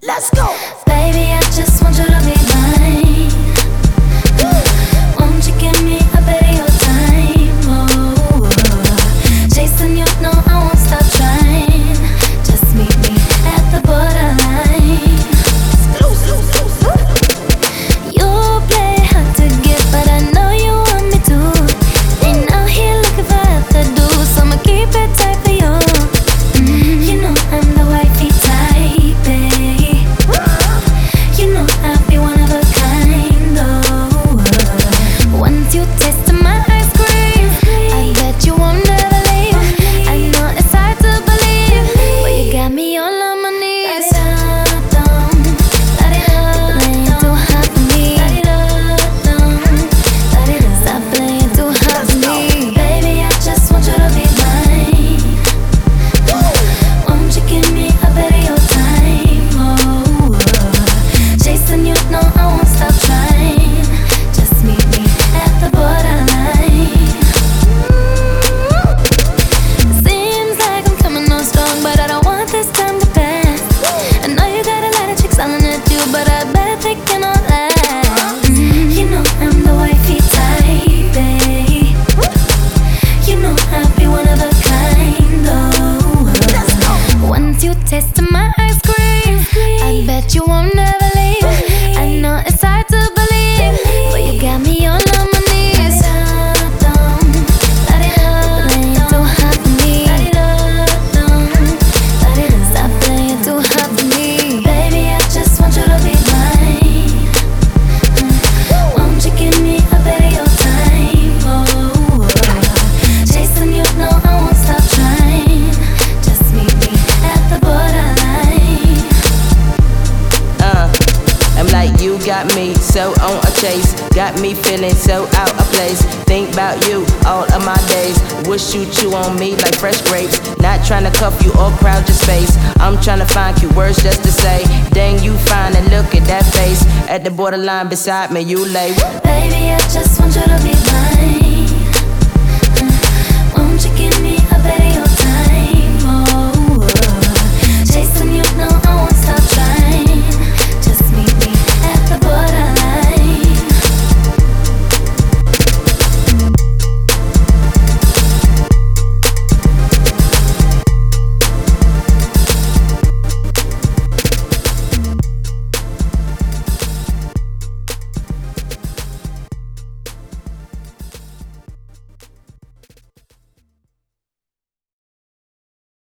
Let's go. Baby, I just want you to be mine. Won't you give me a bit of your time? Oh, chasing you, no, I won't stop trying. Just meet me at the borderline. You play hard to get, but I know you want me to. Ain't out here looking for other dudes, so I'ma keep it tight for you. You know I'm the wifey type, babe. You know I'll be one of a kind, though. Once you taste my ice cream, I bet you won't never leave. I know it's hard to believe, but you got me all on my knees. Playing too hard for me. Stop playing too hard for me. Baby, I just want you to be mine. Won't you give me a bit of your time? Oh, chasing you, no, I won't stop trying. Just meet me at the borderline. Seems like I'm coming on strong, but I don't want this time to pass. I know you got a lot of chicks hollering at you, but I bet they cannot last. You know I'm the wifey type, babe. You know I'll be one of a kind, though. Once you taste my ice cream, I bet you won't never leave. I know it's hard to believe, but you got me all on my knees. Playing too hard for me. Stop playing too hard for me. Baby, I just want you to be mine. Won't you give me a bit of your time? Oh, chasing you, no, I won't stop trying. Just meet me at the borderline. I'm like, you got me so on a chase. Got me feeling so out of place. Think about you all of my days. Wish you chew on me like fresh grapes. Not trying to cuff you or crowd your space. I'm trying to find cute words just to say. Dang, you fine and look at that face. At the borderline beside me, you lay. Baby, I just want you to be mine.